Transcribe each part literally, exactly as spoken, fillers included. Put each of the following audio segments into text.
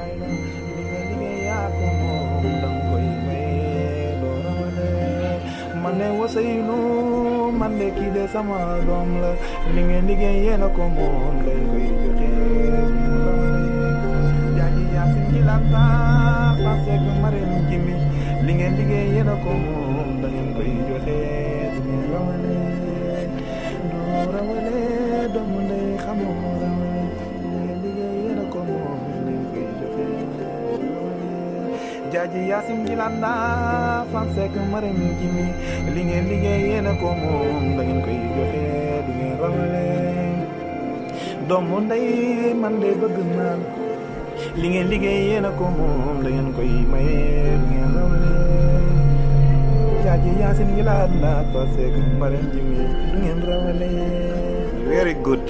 yaay la li nga liggéey yaa ko moom danga koy maye doo rawale man ne Ousseynou man de kii de sama doom la li nga liggéey yéena ko moom dañ koy joxe mu rawale jaaji Yaasin ji lanta parce que Marème Jimi li ngeen liggéey yéena ko moom da ngeen koy joxe du ngeen rawale doo rawale doomu ndey xamoo rawale li ngeen liggéey yéena ko moom dañ koy joxe jaaji Yaasin ji lanta parce que Marème Jimi li ngeen liggéey yéena ko moom da ngeen koy joxe du ngeen rawale doomu ndey man de bëgg naan li ngeen liggéey yéena ko moom da ngeen koy maye du ngeen rawale jaaji Yaasin yi laa laat parce que Marème Jimi du ngeen rawale. Very good.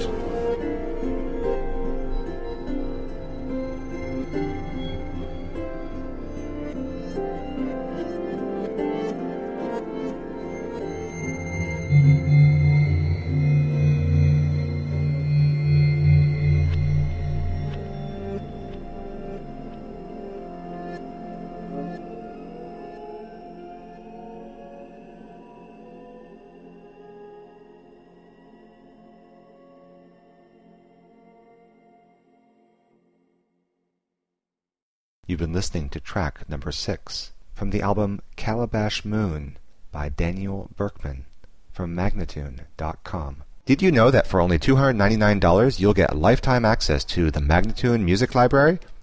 You've been listening to track number six from the album Calabash Moon by Daniel Berkman from Magnatune dot com. Did you know that for only two hundred ninety-nine dollars you'll get lifetime access to the Magnatune Music Library?